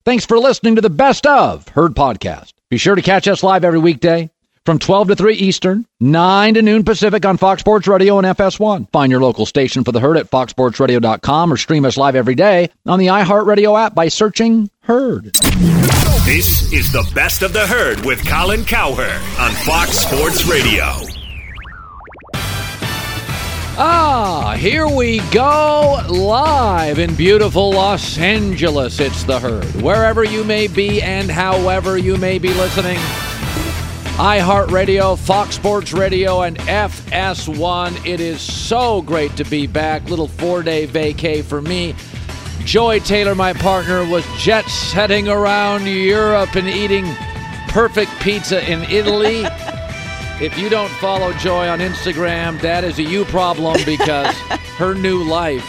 Thanks for listening to the Best of Herd podcast. Be sure to catch us live every weekday from 12 to 3 Eastern, 9 to noon Pacific on Fox Sports Radio and FS1. Find your local station for the Herd at foxsportsradio.com or stream us live every day on the iHeartRadio app by searching Herd. This is the Best of the Herd with Colin Cowherd on Fox Sports Radio. Here we go, live in beautiful Los Angeles. It's the Herd. Wherever you may be and however you may be listening, iHeartRadio, Fox Sports Radio, and FS1. It is so great to be back. Little 4-day vacay for me. Joy Taylor, my partner, was jet-setting around Europe and eating perfect pizza in Italy. If you don't follow Joy on Instagram, that is a you problem because her new life.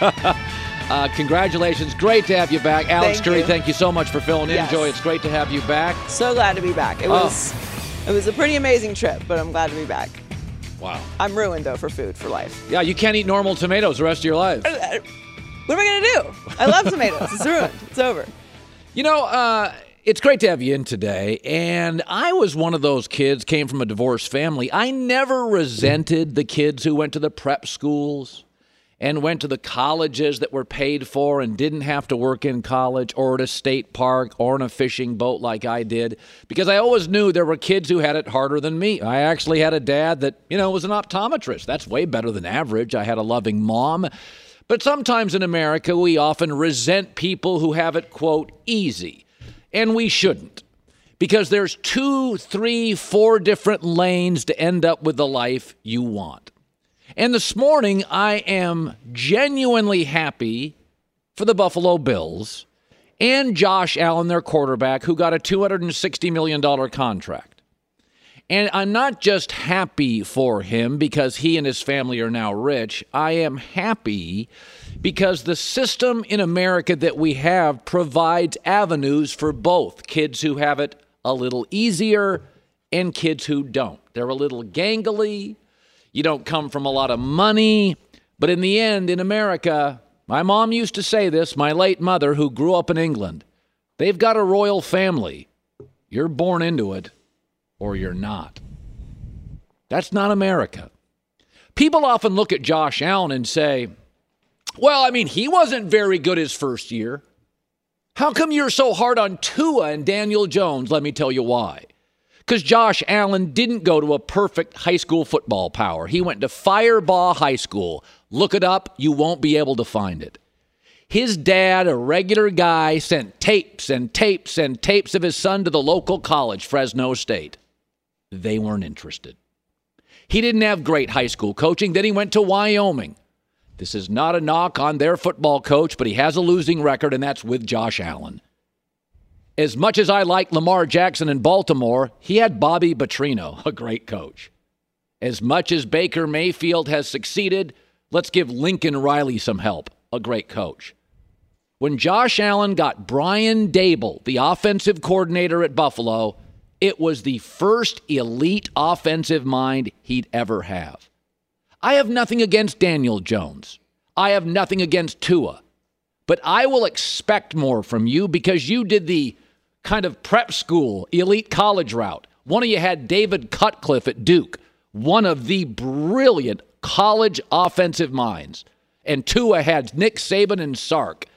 Congratulations. Great to have you back. Alex Curry, thank you so much for filling in. Joy, it's great to have you back. So glad to be back. It was a pretty amazing trip, but I'm glad to be back. Wow. I'm ruined, though, for food for life. Yeah, you can't eat normal tomatoes the rest of your life. What am I going to do? I love tomatoes. It's ruined. It's over. You know, it's great to have you in today, and I was one of those kids, came from a divorced family. I never resented the kids who went to the prep schools and went to the colleges that were paid for and didn't have to work in college or at a state park or in a fishing boat like I did, because I always knew there were kids who had it harder than me. I actually had a dad that, was an optometrist. That's way better than average. I had a loving mom. But sometimes in America, we often resent people who have it, quote, easy. And we shouldn't, because there's 2, 3, 4 different lanes to end up with the life you want. And this morning, I am genuinely happy for the Buffalo Bills and Josh Allen, their quarterback, who got a $260 million contract. And I'm not just happy for him because he and his family are now rich. I am happy because the system in America that we have provides avenues for both kids who have it a little easier and kids who don't. They're a little gangly. You don't come from a lot of money. But in the end, in America, my mom used to say this, my late mother, who grew up in England, they've got a royal family. You're born into it or you're not. That's not America. People often look at Josh Allen and say, well, he wasn't very good his first year. How come you're so hard on Tua and Daniel Jones? Let me tell you why. Because Josh Allen didn't go to a perfect high school football power. He went to Firebaugh High School. Look it up. You won't be able to find it. His dad, a regular guy, sent tapes and tapes and tapes of his son to the local college, Fresno State. They weren't interested. He didn't have great high school coaching. Then he went to Wyoming. This is not a knock on their football coach, but he has a losing record, and that's with Josh Allen. As much as I like Lamar Jackson in Baltimore, he had Bobby Petrino, a great coach. As much as Baker Mayfield has succeeded, let's give Lincoln Riley some help, a great coach. When Josh Allen got Brian Daboll, the offensive coordinator at Buffalo, it was the first elite offensive mind he'd ever have. I have nothing against Daniel Jones. I have nothing against Tua. But I will expect more from you because you did the kind of prep school, elite college route. One of you had David Cutcliffe at Duke, one of the brilliant college offensive minds. And Tua had Nick Saban and Sark.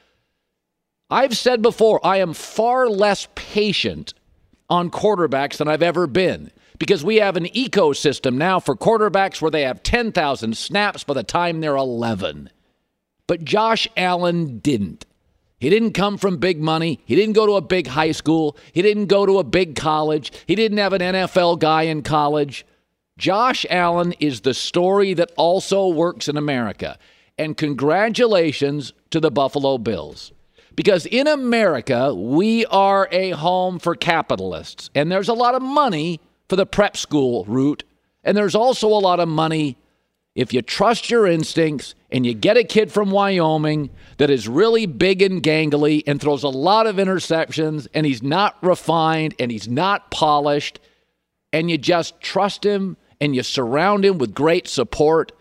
I've said before, I am far less patient on quarterbacks than I've ever been, because we have an ecosystem now for quarterbacks where they have 10,000 snaps by the time they're 11. But Josh Allen didn't. He didn't come from big money. He didn't go to a big high school. He didn't go to a big college. He didn't have an NFL guy in college. Josh Allen is the story that also works in America. And congratulations to the Buffalo Bills. Because in America, we are a home for capitalists. And there's a lot of money for the prep school route. And there's also a lot of money if you trust your instincts and you get a kid from Wyoming that is really big and gangly and throws a lot of interceptions and he's not refined and he's not polished, and you just trust him and you surround him with great support,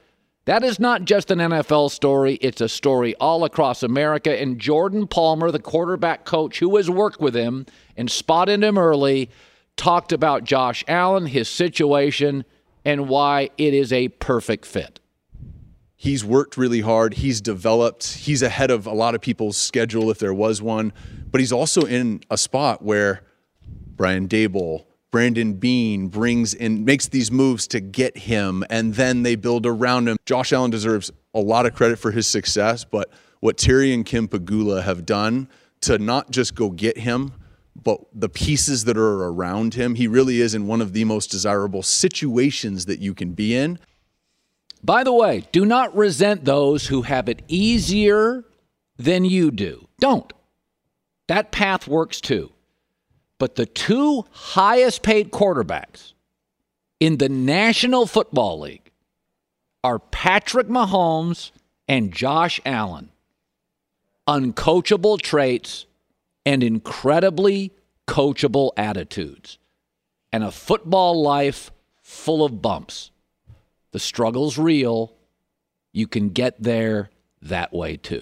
That is not just an NFL story. It's a story all across America. And Jordan Palmer, the quarterback coach who has worked with him and spotted him early, talked about Josh Allen, his situation, and why it is a perfect fit. He's worked really hard. He's developed. He's ahead of a lot of people's schedule if there was one. But he's also in a spot where Brian Daboll, Brandon Beane makes these moves to get him, and then they build around him. Josh Allen deserves a lot of credit for his success, but what Terry and Kim Pegula have done to not just go get him, but the pieces that are around him, he really is in one of the most desirable situations that you can be in. By the way, do not resent those who have it easier than you do. Don't. That path works too. But the two highest paid quarterbacks in the National Football League are Patrick Mahomes and Josh Allen. Uncoachable traits and incredibly coachable attitudes. And a football life full of bumps. The struggle's real. You can get there that way too.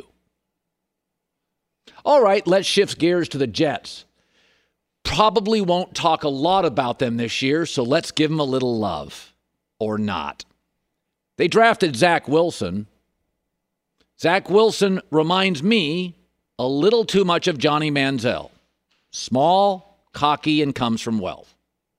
All right, let's shift gears to the Jets. Probably won't talk a lot about them this year, so let's give them a little love. Or not. They drafted Zach Wilson. Zach Wilson reminds me a little too much of Johnny Manziel. Small, cocky, and comes from wealth.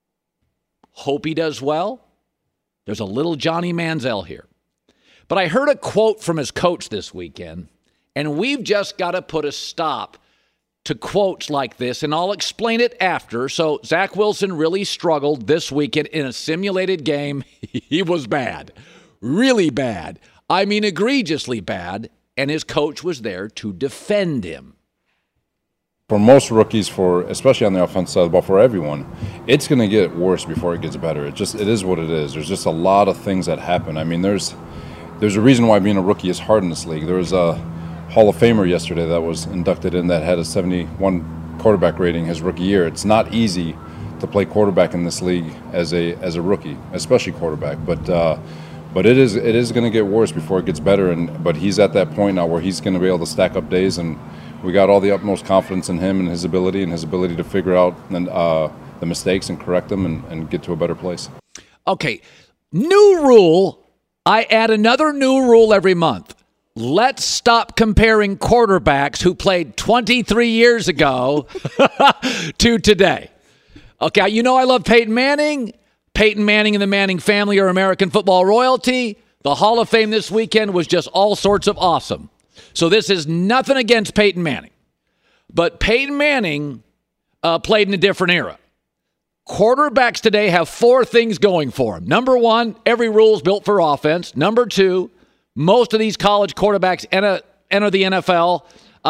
Hope he does well. There's a little Johnny Manziel here. But I heard a quote from his coach this weekend, and we've just got to put a stop to quotes like this, and I'll explain it after. So Zach Wilson really struggled this weekend in a simulated game. He was bad, really bad. I mean, egregiously bad, and his coach was there to defend him. For most rookies, especially on the offensive side of the ball, for everyone, it's going to get worse before it gets better. It is what it is. There's just a lot of things that happen. I mean, there's a reason why being a rookie is hard in this league. There was a Hall of Famer yesterday that was inducted in that had a 71 quarterback rating his rookie year. It's not easy to play quarterback in this league as a rookie, especially quarterback. But it is going to get worse before it gets better. But he's at that point now where he's going to be able to stack up days, and we got all the utmost confidence in him and his ability to figure out the mistakes and correct them and get to a better place. Okay, new rule. I add another new rule every month. Let's stop comparing quarterbacks who played 23 years ago to today. Okay, you know I love Peyton Manning. Peyton Manning and the Manning family are American football royalty. The Hall of Fame this weekend was just all sorts of awesome. So this is nothing against Peyton Manning. But Peyton Manning played in a different era. Quarterbacks today have four things going for them. Number one, every rule is built for offense. Number two, most of these college quarterbacks enter the NFL,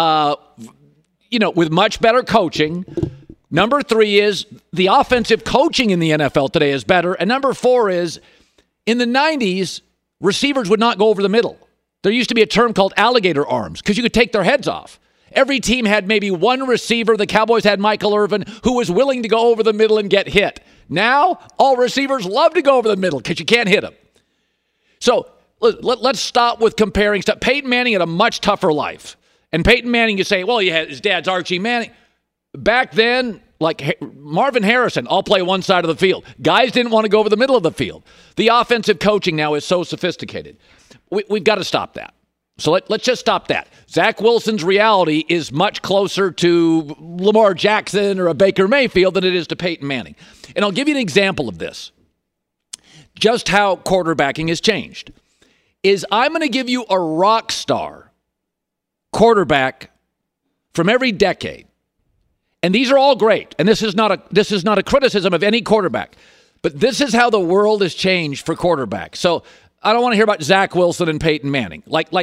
with much better coaching. Number three is the offensive coaching in the NFL today is better. And number four is, in the 90s, receivers would not go over the middle. There used to be a term called alligator arms because you could take their heads off. Every team had maybe one receiver. The Cowboys had Michael Irvin, who was willing to go over the middle and get hit. Now, all receivers love to go over the middle because you can't hit them. So let's stop with comparing stuff. Peyton Manning had a much tougher life. And Peyton Manning, you say, well, his dad's Archie Manning. Back then, like Marvin Harrison, I'll play one side of the field. Guys didn't want to go over the middle of the field. The offensive coaching now is so sophisticated. We've got to stop that. So let's just stop that. Zach Wilson's reality is much closer to Lamar Jackson or a Baker Mayfield than it is to Peyton Manning. And I'll give you an example of this. Just how quarterbacking has changed. I'm going to give you a rock star quarterback from every decade. And these are all great. And this is not a criticism of any quarterback. But this is how the world has changed for quarterbacks. So I don't want to hear about Zach Wilson and Peyton Manning.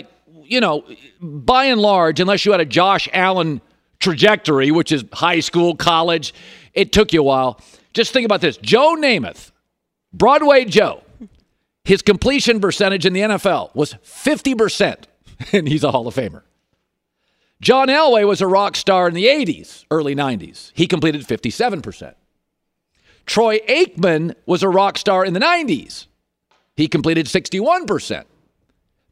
By and large, unless you had a Josh Allen trajectory, which is high school, college, it took you a while. Just think about this. Joe Namath, Broadway Joe, his completion percentage in the NFL was 50%, and he's a Hall of Famer. John Elway was a rock star in the 80s, early 90s. He completed 57%. Troy Aikman was a rock star in the 90s. He completed 61%.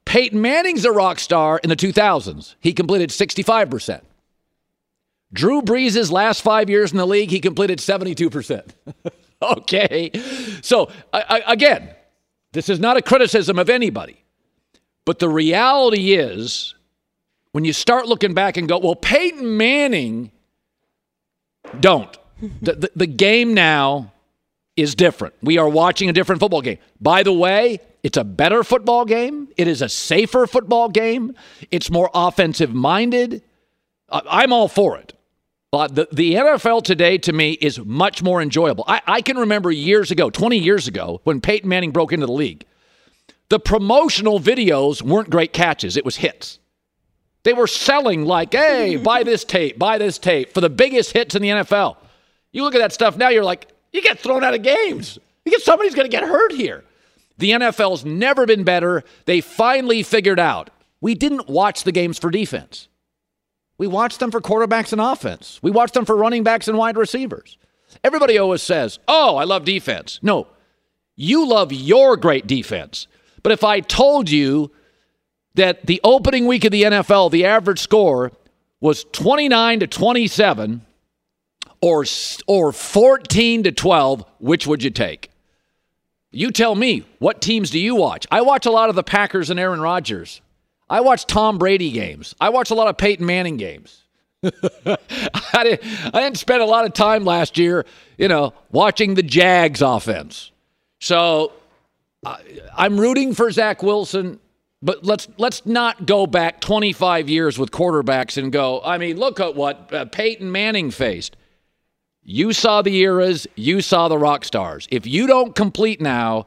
Peyton Manning's a rock star in the 2000s. He completed 65%. Drew Brees' last 5 years in the league, he completed 72%. Okay. So, again, this is not a criticism of anybody. But the reality is, when you start looking back and go, well, Peyton Manning, don't. The game now is different. We are watching a different football game. By the way, it's a better football game. It is a safer football game. It's more offensive-minded. I'm all for it. But the NFL today, to me, is much more enjoyable. I can remember years ago, 20 years ago, when Peyton Manning broke into the league, the promotional videos weren't great catches. It was hits. They were selling like, hey, buy this tape for the biggest hits in the NFL. You look at that stuff now, you're like, you get thrown out of games. Somebody's going to get hurt here. The NFL's never been better. They finally figured out we didn't watch the games for defense. We watched them for quarterbacks and offense. We watched them for running backs and wide receivers. Everybody always says, oh, I love defense. No, you love your great defense. But if I told you that the opening week of the NFL, the average score was 29-27 or 14-12, which would you take? You tell me, what teams do you watch? I watch a lot of the Packers and Aaron Rodgers. I watch Tom Brady games. I watch a lot of Peyton Manning games. I didn't spend a lot of time last year, watching the Jags offense. So I'm rooting for Zach Wilson, but let's not go back 25 years with quarterbacks and go, look at what Peyton Manning faced. You saw the eras. You saw the rock stars. If you don't complete now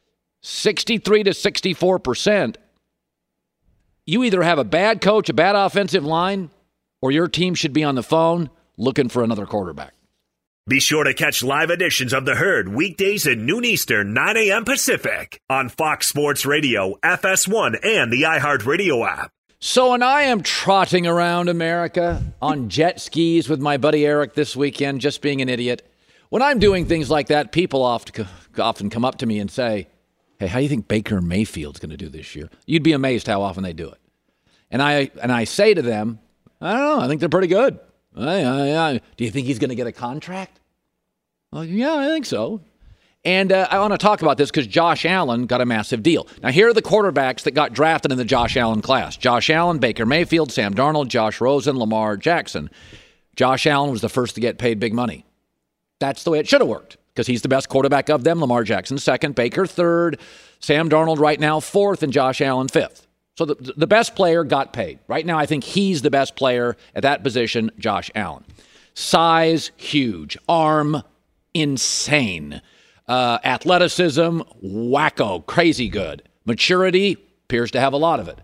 63-64%, you either have a bad coach, a bad offensive line, or your team should be on the phone looking for another quarterback. Be sure to catch live editions of The Herd weekdays at noon Eastern, 9 a.m. Pacific on Fox Sports Radio, FS1, and the iHeartRadio app. So when I am trotting around America on jet skis with my buddy Eric this weekend, just being an idiot, when I'm doing things like that, people often come up to me and say, hey, how do you think Baker Mayfield's going to do this year? You'd be amazed how often they do it. And I say to them, I don't know, I think they're pretty good. Do you think he's going to get a contract? Well, yeah, I think so. And I want to talk about this because Josh Allen got a massive deal. Now, here are the quarterbacks that got drafted in the Josh Allen class. Josh Allen, Baker Mayfield, Sam Darnold, Josh Rosen, Lamar Jackson. Josh Allen was the first to get paid big money. That's the way it should have worked because he's the best quarterback of them. Lamar Jackson second, Baker third, Sam Darnold right now fourth, and Josh Allen fifth. So the best player got paid. Right now, I think he's the best player at that position, Josh Allen. Size, huge. Arm, insane. Athleticism, wacko, crazy good. Maturity, appears to have a lot of it.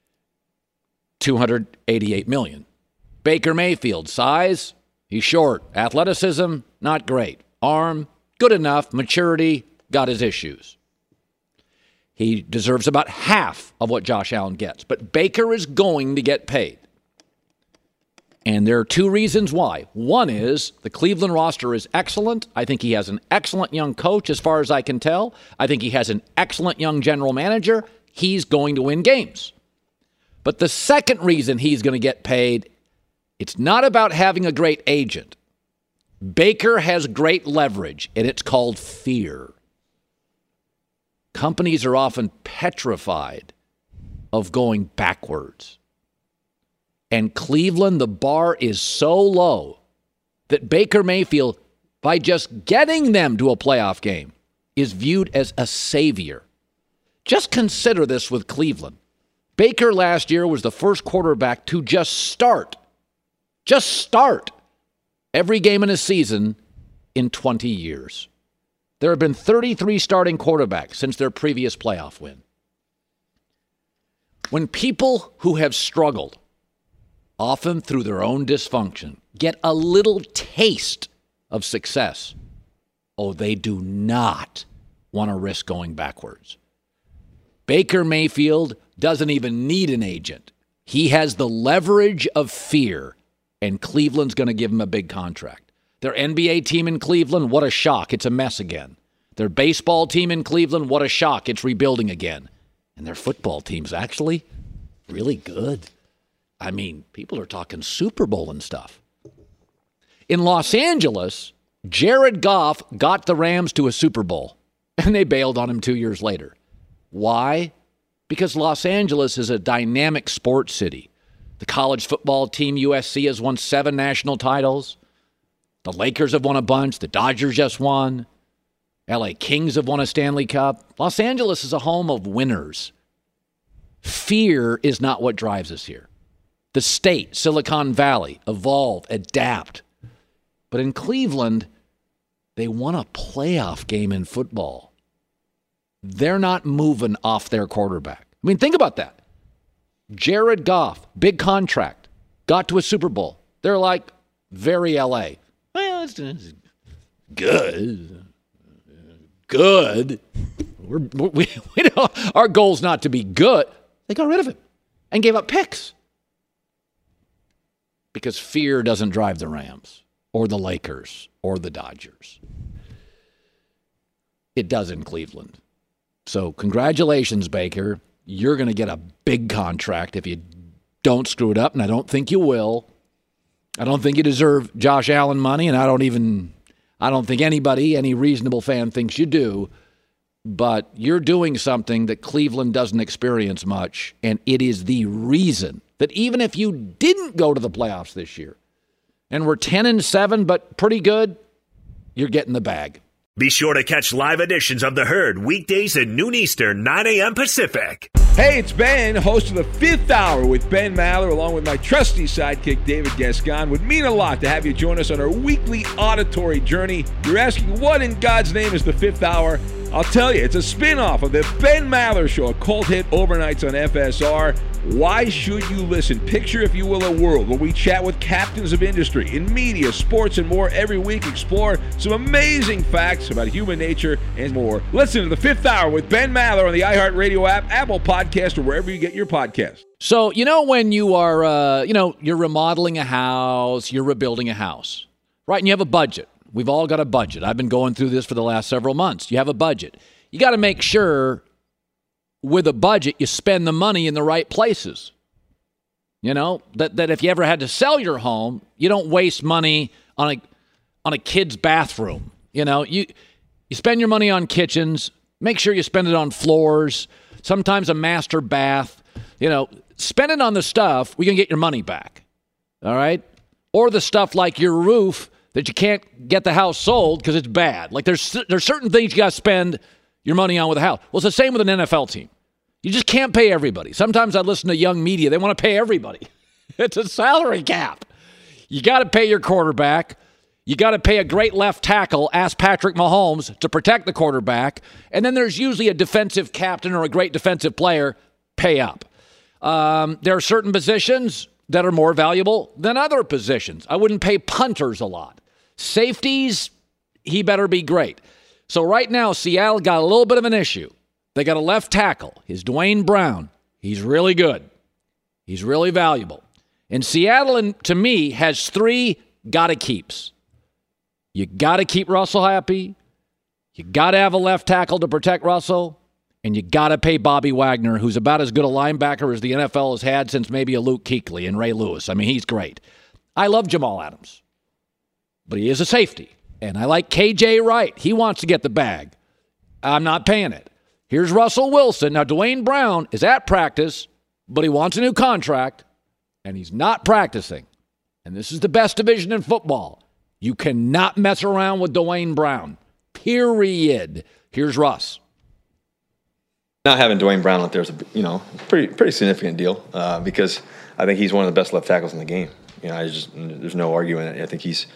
$288 million. Baker Mayfield, size, he's short. Athleticism, not great. Arm, good enough. Maturity, got his issues. He deserves about half of what Josh Allen gets. But Baker is going to get paid. And there are two reasons why. One is the Cleveland roster is excellent. I think he has an excellent young coach as far as I can tell. I think he has an excellent young general manager. He's going to win games. But the second reason he's going to get paid, it's not about having a great agent. Baker has great leverage, and it's called fear. Companies are often petrified of going backwards. And Cleveland, the bar is so low that Baker Mayfield, by just getting them to a playoff game, is viewed as a savior. Just consider this with Cleveland. Baker last year was the first quarterback to just start every game in a season in 20 years. There have been 33 starting quarterbacks since their previous playoff win. When people who have struggled, often through their own dysfunction, get a little taste of success, they do not want to risk going backwards. Baker Mayfield doesn't even need an agent. He has the leverage of fear, and Cleveland's going to give him a big contract. Their NBA team in Cleveland, what a shock. It's a mess again. Their baseball team in Cleveland, what a shock. It's rebuilding again. And their football team's actually really good. I mean, people are talking Super Bowl and stuff. In Los Angeles, Jared Goff got the Rams to a Super Bowl, and they bailed on him 2 years later. Why? Because Los Angeles is a dynamic sports city. The college football team, USC, has won 7 national titles. The Lakers have won a bunch. The Dodgers just won. LA Kings have won a Stanley Cup. Los Angeles is a home of winners. Fear is not what drives us here. The state, Silicon Valley, evolve, adapt. But in Cleveland, they won a playoff game in football. They're not moving off their quarterback. I mean, think about that. Jared Goff, big contract, got to a Super Bowl. They're like, very LA. Well, it's good. Good. We don't, our goal's not to be good. They got rid of him and gave up picks. Because fear doesn't drive the Rams or the Lakers or the Dodgers. It does in Cleveland. So congratulations, Baker. You're going to get a big contract if you don't screw it up, and I don't think you will. I don't think you deserve Josh Allen money, and I don't think anybody, any reasonable fan, thinks you do. But you're doing something that Cleveland doesn't experience much, and it is the reason that even if you didn't go to the playoffs this year and we're 10-7 but pretty good, you're getting the bag. Be sure to catch live editions of The Herd weekdays at noon Eastern, 9 a.m. Pacific. Hey, it's Ben, host of The Fifth Hour with Ben Maller, along with my trusty sidekick, David Gascon. Would mean a lot to have you join us on our weekly auditory journey. You're asking, what in God's name is The Fifth Hour? I'll tell you, it's a spin-off of the Ben Maller Show, a cult hit overnights on FSR. Why should you listen? Picture, if you will, a world where we chat with captains of industry in media, sports, and more every week. Explore some amazing facts about human nature and more. Listen to The Fifth Hour with Ben Maller on the iHeartRadio app, Apple Podcast, or wherever you get your podcasts. So, when you are, you're remodeling a house, you're rebuilding a house, right? And you have a budget. We've all got a budget. I've been going through this for the last several months. You have a budget. You got to make sure with a budget you spend the money in the right places. That if you ever had to sell your home, you don't waste money on a kid's bathroom. You spend your money on kitchens. Make sure you spend it on floors. Sometimes a master bath. Spend it on the stuff where you can get your money back. All right? Or the stuff like your roof that you can't get the house sold because it's bad. Like there's certain things you got to spend your money on with a house. Well, it's the same with an NFL team. You just can't pay everybody. Sometimes I listen to young media. They want to pay everybody. It's a salary cap. You got to pay your quarterback. You got to pay a great left tackle, ask Patrick Mahomes, to protect the quarterback. And then there's usually a defensive captain or a great defensive player. Pay up. There are certain positions that are more valuable than other positions. I wouldn't pay punters a lot. Safeties, he better be great. So right now, Seattle got a little bit of an issue. They got a left tackle. His Dwayne Brown. He's really good. He's really valuable. And Seattle, to me, has 3 gotta-keeps. You got to keep Russell happy. You got to have a left tackle to protect Russell. And you got to pay Bobby Wagner, who's about as good a linebacker as the NFL has had since maybe a Luke Kuechly and Ray Lewis. I mean, he's great. I love Jamal Adams. But he is a safety. And I like KJ Wright. He wants to get the bag. I'm not paying it. Here's Russell Wilson. Now, Dwayne Brown is at practice, but he wants a new contract, and he's not practicing. And this is the best division in football. You cannot mess around with Dwayne Brown. Period. Here's Russ. Not having Dwayne Brown out there is a pretty significant deal because I think he's one of the best left tackles in the game. There's no arguing it. I think he's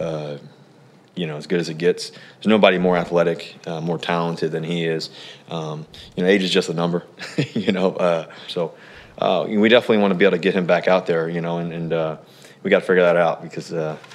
as good as it gets. There's nobody more athletic, more talented than he is. Age is just a number, So we definitely want to be able to get him back out there, and we got to figure that out because,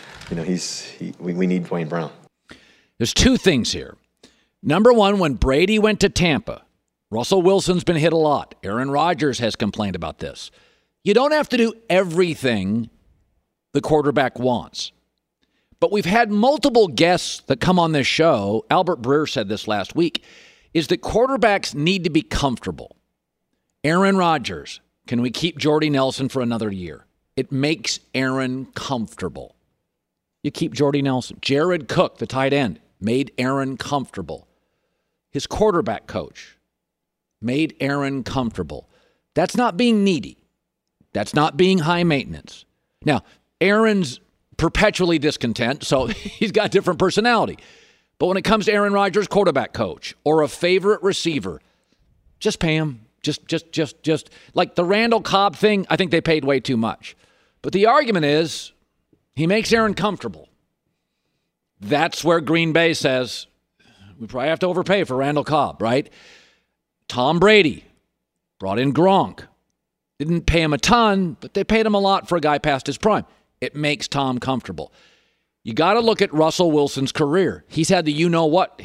we need Dwayne Brown. There's 2 things here. Number one, when Brady went to Tampa, Russell Wilson's been hit a lot. Aaron Rodgers has complained about this. You don't have to do everything the quarterback wants. But we've had multiple guests that come on this show. Albert Breer said this last week, is that quarterbacks need to be comfortable. Aaron Rodgers, can we keep Jordy Nelson for another year? It makes Aaron comfortable. You keep Jordy Nelson. Jared Cook, the tight end, made Aaron comfortable. His quarterback coach made Aaron comfortable. That's not being needy. That's not being high maintenance. Now, Aaron's perpetually discontent, so he's got different personality. But when it comes to Aaron Rodgers, quarterback coach, or a favorite receiver, just pay him. Just like the Randall Cobb thing, I think they paid way too much. But the argument is he makes Aaron comfortable. That's where Green Bay says we probably have to overpay for Randall Cobb, right? Tom Brady brought in Gronk. Didn't pay him a ton, but they paid him a lot for a guy past his prime. It makes Tom comfortable. You got to look at Russell Wilson's career. He's had the you-know-what,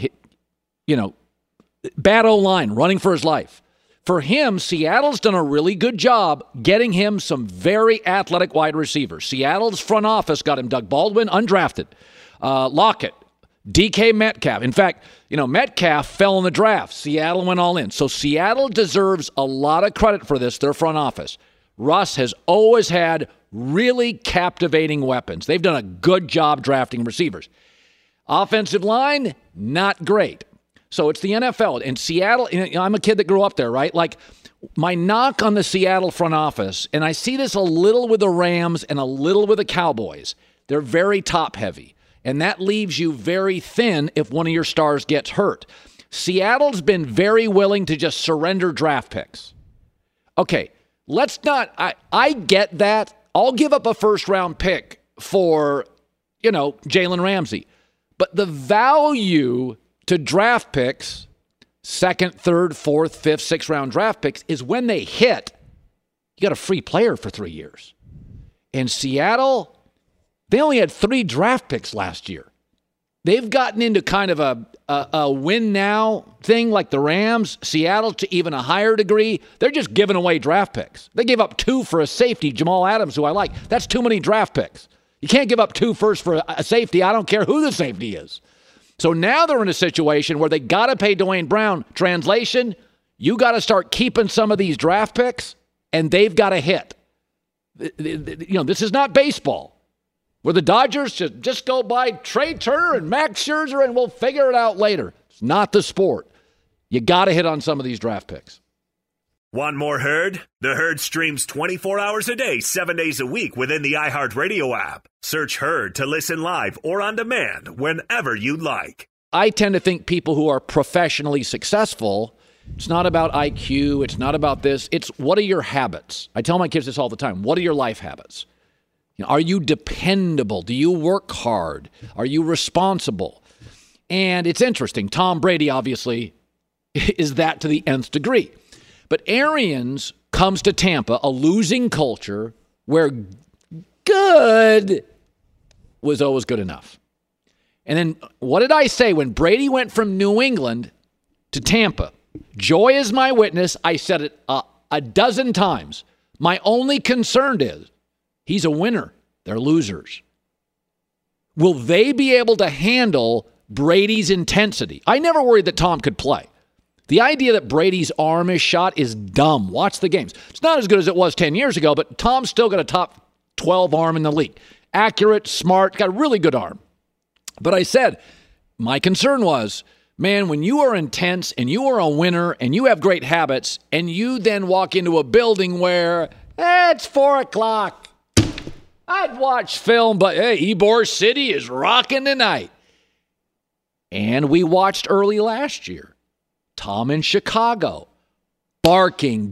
bad O-line, running for his life. For him, Seattle's done a really good job getting him some very athletic wide receivers. Seattle's front office got him Doug Baldwin, undrafted, Lockett, DK Metcalf. In fact, Metcalf fell in the draft. Seattle went all in. So Seattle deserves a lot of credit for this, their front office. Russ has always had really captivating weapons. They've done a good job drafting receivers. Offensive line, not great. So it's the NFL. In Seattle, I'm a kid that grew up there, right? Like, my knock on the Seattle front office, and I see this a little with the Rams and a little with the Cowboys, they're very top-heavy. And that leaves you very thin if one of your stars gets hurt. Seattle's been very willing to just surrender draft picks. Okay, let's not, I get that. I'll give up a first-round pick for, Jalen Ramsey. But the value to draft picks, second, third, fourth, fifth, sixth-round draft picks, is when they hit, you got a free player for 3 years. In Seattle, they only had 3 draft picks last year. They've gotten into kind of a win-now thing like the Rams. Seattle, to even a higher degree, they're just giving away draft picks. They gave up 2 for a safety, Jamal Adams, who I like. That's too many draft picks. You can't give up 2 firsts for a safety. I don't care who the safety is. So now they're in a situation where they got to pay Dwayne Brown. Translation, you got to start keeping some of these draft picks, and they've got to hit. This is not baseball, where the Dodgers should just go buy Trey Turner and Max Scherzer and we'll figure it out later. It's not the sport. You got to hit on some of these draft picks. Want more Herd? The Herd streams 24 hours a day, 7 days a week within the iHeartRadio app. Search Herd to listen live or on demand whenever you like. I tend to think people who are professionally successful, it's not about IQ, it's not about this, it's what are your habits? I tell my kids this all the time. What are your life habits? Are you dependable? Do you work hard? Are you responsible? And it's interesting. Tom Brady, obviously, is that to the nth degree. But Arians comes to Tampa, a losing culture where good was always good enough. And then what did I say when Brady went from New England to Tampa? Joy is my witness. I said it a dozen times. My only concern is he's a winner. They're losers. Will they be able to handle Brady's intensity? I never worried that Tom could play. The idea that Brady's arm is shot is dumb. Watch the games. It's not as good as it was 10 years ago, but Tom's still got a top 12 arm in the league. Accurate, smart, got a really good arm. But I said, my concern was, man, when you are intense and you are a winner and you have great habits and you then walk into a building where it's 4 o'clock. I'd watch film, but hey, Ybor City is rocking tonight. And we watched early last year. Tom in Chicago, barking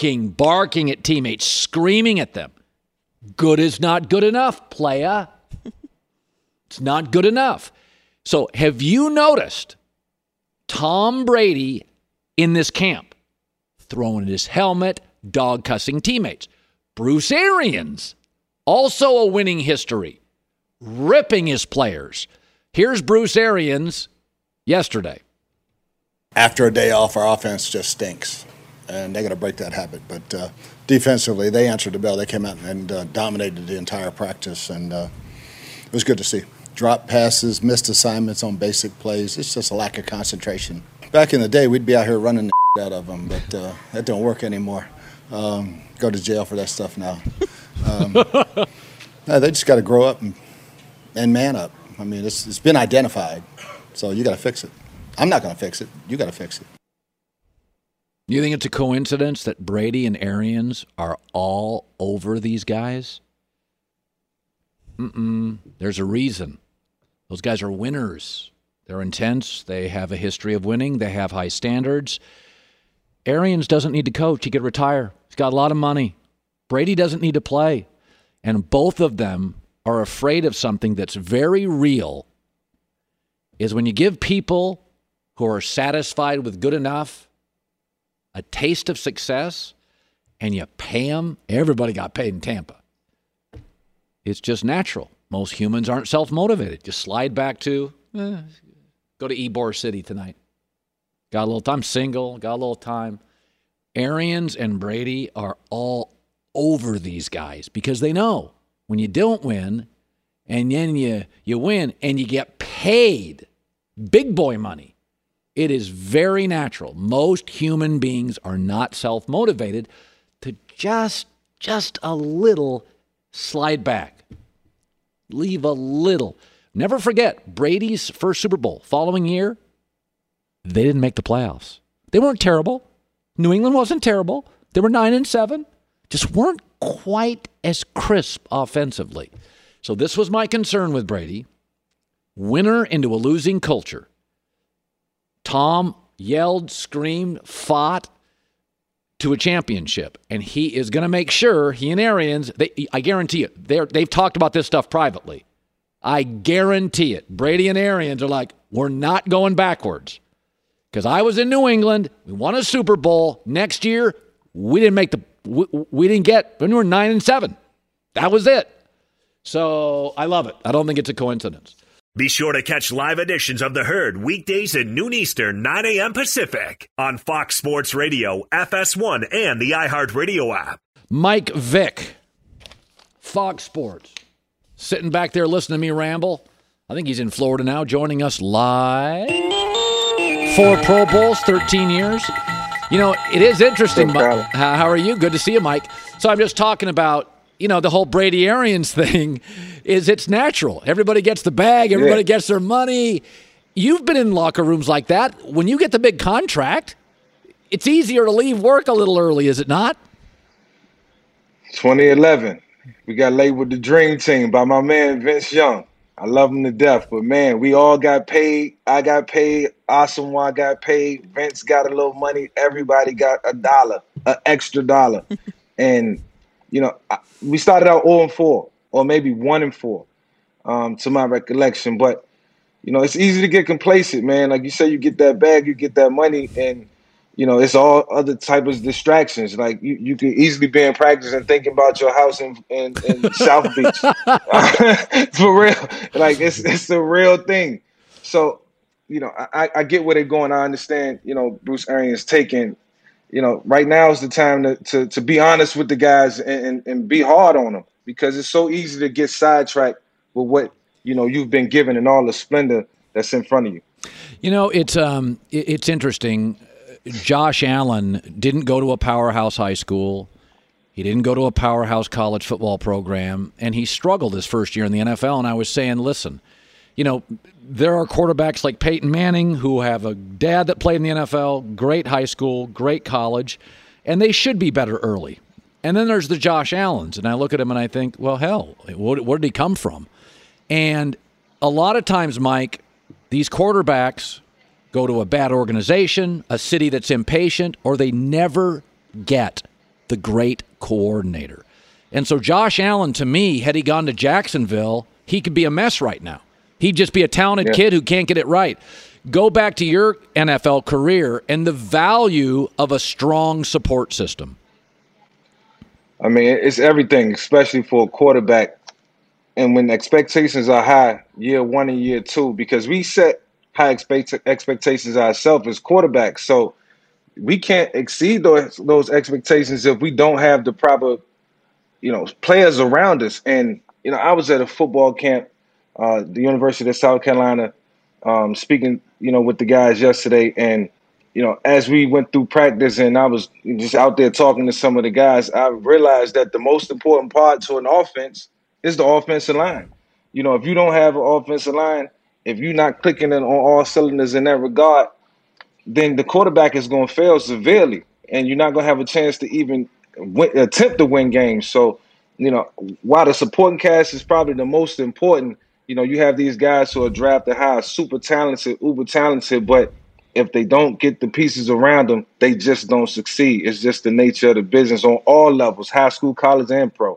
at teammates, screaming at them. Good is not good enough, playa. It's not good enough. So have you noticed Tom Brady in this camp throwing his helmet, dog cussing teammates? Bruce Arians, also a winning history, ripping his players. Here's Bruce Arians yesterday. After a day off, our offense just stinks, and they're going to break that habit. But defensively, they answered the bell. They came out and dominated the entire practice, and it was good to see. Drop passes, missed assignments on basic plays. It's just a lack of concentration. Back in the day, we'd be out here running the out of them, but that don't work anymore. Go to jail for that stuff now. No, they just got to grow up and man up. I mean, it's been identified, so you got to fix it. I'm not going to fix it. You got to fix it. You think it's a coincidence that Brady and Arians are all over these guys? There's a reason. Those guys are winners. They're intense. They have a history of winning. They have high standards. Arians doesn't need to coach. He could retire. He's got a lot of money. Brady doesn't need to play. And both of them are afraid of something that's very real, is when you give people who are satisfied with good enough a taste of success and you pay them. Everybody got paid in Tampa. It's just natural. Most humans aren't self-motivated. Just slide back to, go to Ybor City tonight. Got a little time. Single, got a little time. Arians and Brady are all over these guys because they know when you don't win and then you win and you get paid big boy money, it is very natural. Most human beings are not self-motivated to just a little slide back. Leave a little. Never forget, Brady's first Super Bowl following year, they didn't make the playoffs. They weren't terrible. New England wasn't terrible. They were 9-7. Just weren't quite as crisp offensively. So this was my concern with Brady. Winner into a losing culture. Tom yelled, screamed, fought to a championship. And he is going to make sure, he and Arians, I guarantee it, they've talked about this stuff privately. I guarantee it. Brady and Arians are like, we're not going backwards. Because I was in New England, we won a Super Bowl. Next year, we didn't make we were 9-7. That was it. So I love it. I don't think it's a coincidence. Be sure to catch live editions of The Herd weekdays at noon Eastern, 9 a.m. Pacific on Fox Sports Radio, FS1, and the iHeartRadio app. Mike Vick, Fox Sports, sitting back there listening to me ramble. I think he's in Florida now, joining us live. 4 Pro Bowls, 13 years. You know, it is interesting. How are you? Good to see you, Mike. So I'm just talking about, the whole Brady Arians thing is it's natural. Everybody gets the bag. Everybody gets their money. You've been in locker rooms like that. When you get the big contract, it's easier to leave work a little early, is it not? 2011, we got labeled the Dream Team by my man Vince Young. I love him to death, but man, we all got paid. I got paid. Asamoah got paid. Vince got a little money. Everybody got $1, an extra $1. And, we started out 0-4 or maybe 1-4 to my recollection. But, it's easy to get complacent, man. Like you say, you get that bag, you get that money, and, it's all other type of distractions. Like you could easily be in practice and thinking about your house in South Beach. For real. Like it's a real thing. So, I get where they're going. I understand, Bruce Arians taking, right now is the time to be honest with the guys and be hard on them, because it's so easy to get sidetracked with what, you've been given and all the splendor that's in front of you. It's interesting. Josh Allen didn't go to a powerhouse high school. He didn't go to a powerhouse college football program, and he struggled his first year in the NFL. And I was saying, listen, there are quarterbacks like Peyton Manning who have a dad that played in the NFL, great high school, great college, and they should be better early. And then there's the Josh Allens, and I look at him and I think, well, hell, where did he come from? And a lot of times, Mike, these quarterbacks go to a bad organization, a city that's impatient, or they never get the great coordinator. And so Josh Allen, to me, had he gone to Jacksonville, he could be a mess right now. He'd just be a talented kid who can't get it right. Go back to your NFL career and the value of a strong support system. I mean, it's everything, especially for a quarterback. And when expectations are high, year 1 and year 2, because we set high expectations ourselves as quarterbacks. So we can't exceed those expectations if we don't have the proper, players around us. And, I was at a football camp, the University of South Carolina, speaking, with the guys yesterday. And as we went through practice and I was just out there talking to some of the guys, I realized that the most important part to an offense is the offensive line. If you don't have an offensive line, if you're not clicking on all cylinders in that regard, then the quarterback is going to fail severely, and you're not going to have a chance to even attempt to win games. So, while the supporting cast is probably the most important, you have these guys who are drafted high, super talented, uber talented, but if they don't get the pieces around them, they just don't succeed. It's just the nature of the business on all levels, high school, college, and pro.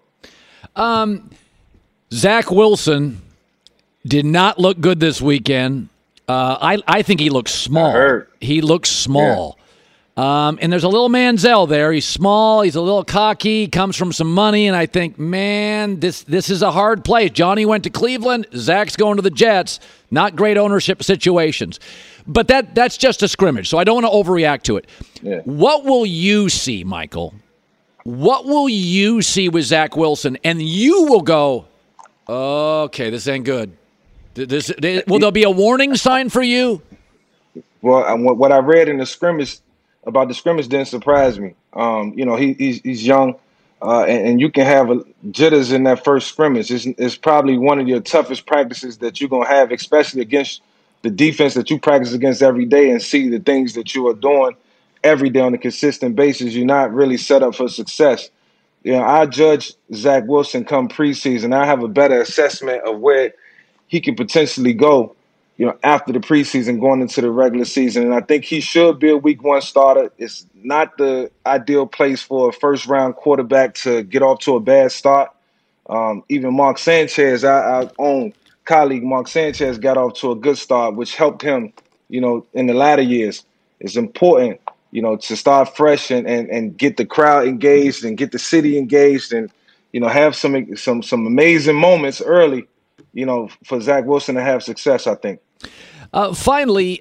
Zach Wilson did not look good this weekend. I think he looks small. He looks small. Yeah. And there's a little Manziel there. He's small. He's a little cocky. Comes from some money. And I think, man, this is a hard place. Johnny went to Cleveland. Zach's going to the Jets. Not great ownership situations. But that's just a scrimmage, so I don't want to overreact to it. Yeah. What will you see, Michael? What will you see with Zach Wilson? And you will go, okay, this ain't good. Will there be a warning sign for you? Well, what I read in the scrimmage about the scrimmage didn't surprise me. He's young, and you can have jitters in that first scrimmage. It's probably one of your toughest practices that you're going to have, especially against the defense that you practice against every day and see the things that you are doing every day on a consistent basis. You're not really set up for success. I judge Zach Wilson come preseason. I have a better assessment of where he could potentially go, after the preseason going into the regular season. And I think he should be a week one starter. It's not the ideal place for a first-round quarterback to get off to a bad start. Even Mark Sanchez, our own colleague Mark Sanchez, got off to a good start, which helped him, in the latter years. It's important, to start fresh and get the crowd engaged and get the city engaged and, have some amazing moments early, for Zach Wilson to have success, I think. Finally,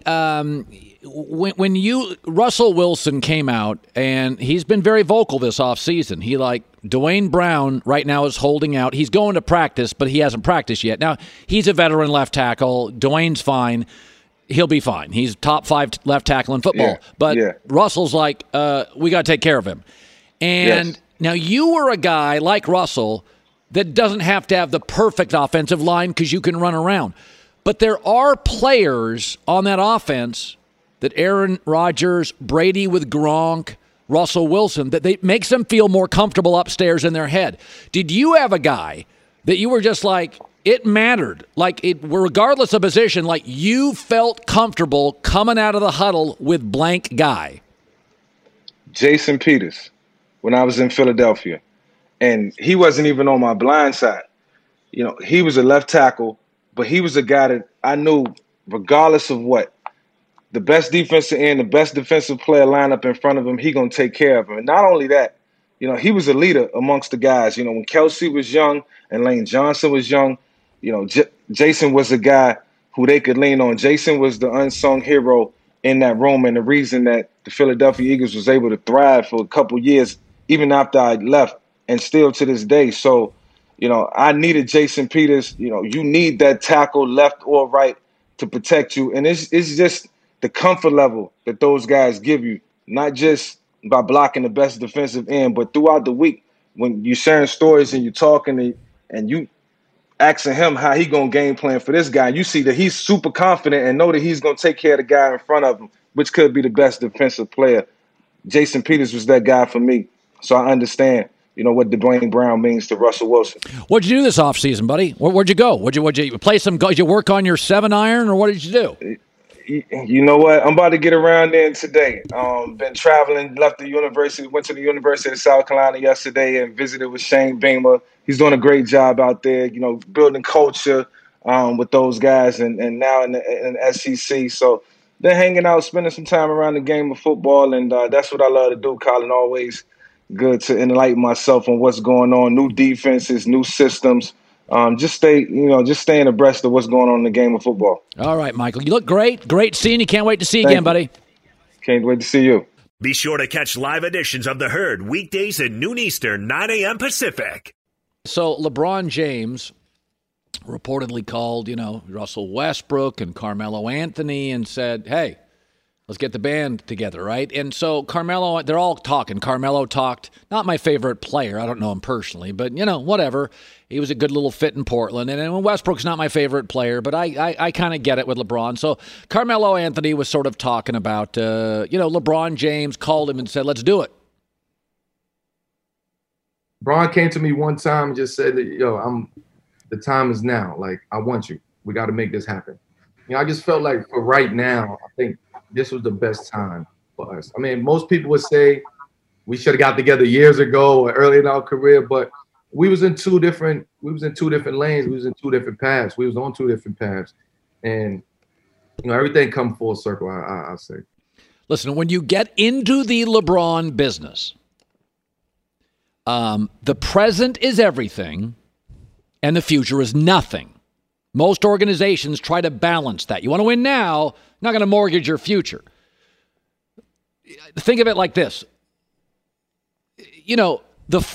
when Russell Wilson came out, and he's been very vocal this offseason. He Dwayne Brown right now is holding out. He's going to practice, but he hasn't practiced yet. Now, he's a veteran left tackle. Dwayne's fine. He'll be fine. He's top 5 left tackle in football. Russell's we got to take care of him. And Now you were a guy like Russell that doesn't have to have the perfect offensive line because you can run around. But there are players on that offense that Aaron Rodgers, Brady with Gronk, Russell Wilson, that makes them feel more comfortable upstairs in their head. Did you have a guy that you were just it mattered, regardless of position, you felt comfortable coming out of the huddle with blank guy? Jason Peters, when I was in Philadelphia. And he wasn't even on my blind side. He was a left tackle, but he was a guy that I knew, regardless of what, the best defensive end, the best defensive player line up in front of him, he going to take care of him. And not only that, he was a leader amongst the guys. When Kelsey was young and Lane Johnson was young, Jason was a guy who they could lean on. Jason was the unsung hero in that room and the reason that the Philadelphia Eagles was able to thrive for a couple years, even after I left, and still to this day. So, I needed Jason Peters. You need that tackle left or right to protect you. And it's just the comfort level that those guys give you, not just by blocking the best defensive end, but throughout the week when you're sharing stories and you're talking and you asking him how he going to game plan for this guy. You see that he's super confident and know that he's going to take care of the guy in front of him, which could be the best defensive player. Jason Peters was that guy for me. So I understand, what Dwayne Brown means to Russell Wilson. What'd you do this offseason, buddy? Where'd you go? What'd you play some? Did you work on your 7-iron, or what did you do? You know what? I'm about to get around there today. Been traveling, left the university, went to the University of South Carolina yesterday and visited with Shane Beamer. He's doing a great job out there, building culture with those guys and now in the SEC. So they're hanging out, spending some time around the game of football, and that's what I love to do, Colin. Always good to enlighten myself on what's going on, new defenses, new systems. Just staying abreast of what's going on in the game of football. All right, Michael. You look great. Great seeing you. Can't wait to see you again, buddy. Can't wait to see you. Be sure to catch live editions of The Herd weekdays at noon Eastern, 9 a.m. Pacific. So LeBron James reportedly called, Russell Westbrook and Carmelo Anthony and said, hey, Let's get the band together, right? And so Carmelo, they're all talking. Carmelo talked. Not my favorite player. I don't know him personally, but, whatever. He was a good little fit in Portland. And Westbrook's not my favorite player, but I kind of get it with LeBron. So Carmelo Anthony was sort of talking about, LeBron James called him and said, let's do it. LeBron came to me one time and just said, the time is now. Like, I want you. We got to make this happen. I just felt like for right now, I think this was the best time for us. I mean, most people would say we should have got together years ago or early in our career, but we was in two different lanes. We was in two different paths. We was on two different paths. And, everything come full circle, I say. Listen, when you get into the LeBron business, the present is everything and the future is nothing. Most organizations try to balance that. You want to win now, not going to mortgage your future. Think of it like this. Your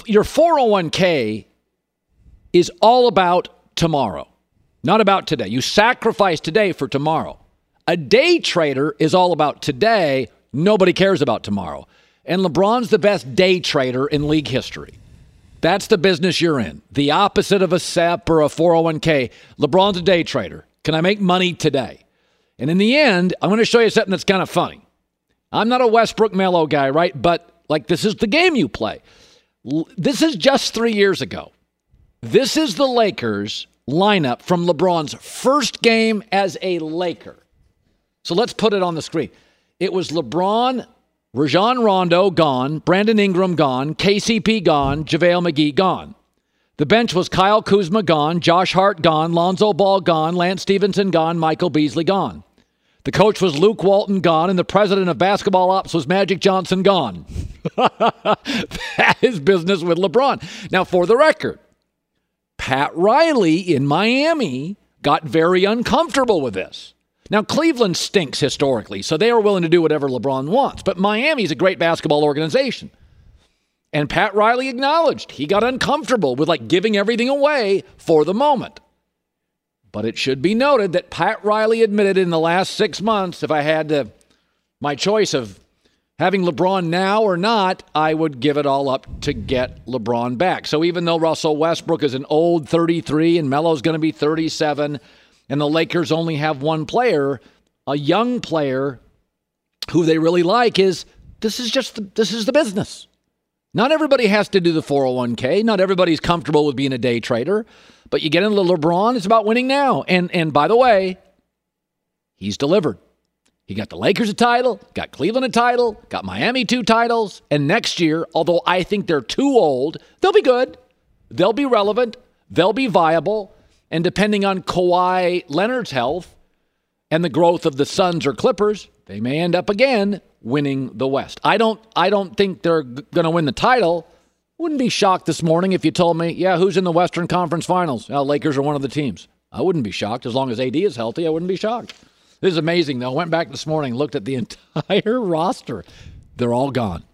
401k is all about tomorrow, not about today. You sacrifice today for tomorrow. A day trader is all about today. Nobody cares about tomorrow. And LeBron's the best day trader in league history. That's the business you're in. The opposite of a SEP or a 401k. LeBron's a day trader. Can I make money today? And in the end, I'm going to show you something that's kind of funny. I'm not a Westbrook Melo guy, right? But this is the game you play. This is just 3 years ago. This is the Lakers lineup from LeBron's first game as a Laker. So let's put it on the screen. It was LeBron, Rajon Rondo gone, Brandon Ingram gone, KCP gone, JaVale McGee gone. The bench was Kyle Kuzma gone, Josh Hart gone, Lonzo Ball gone, Lance Stevenson gone, Michael Beasley gone. The coach was Luke Walton gone, and the president of basketball ops was Magic Johnson gone. That is business with LeBron. Now, for the record, Pat Riley in Miami got very uncomfortable with this. Now, Cleveland stinks historically, so they are willing to do whatever LeBron wants. But Miami's a great basketball organization. And Pat Riley acknowledged he got uncomfortable with giving everything away for the moment. But it should be noted that Pat Riley admitted in the last 6 months, if I had my choice of having LeBron now or not, I would give it all up to get LeBron back. So even though Russell Westbrook is an old 33 and Melo's going to be 37, and the Lakers only have one player, a young player who they really like this is the business. Not everybody has to do the 401k. Not everybody's comfortable with being a day trader. But you get into LeBron, it's about winning now. And by the way, he's delivered. He got the Lakers a title, got Cleveland a title, got Miami 2 titles. And next year, although I think they're too old, they'll be good. They'll be relevant. They'll be viable. And depending on Kawhi Leonard's health and the growth of the Suns or Clippers, they may end up again winning the West. I don't think they're going to win the title. Wouldn't be shocked this morning if you told me, who's in the Western Conference Finals? Lakers are one of the teams. I wouldn't be shocked. As long as AD is healthy, I wouldn't be shocked. This is amazing, though. I went back this morning, looked at the entire roster. They're all gone.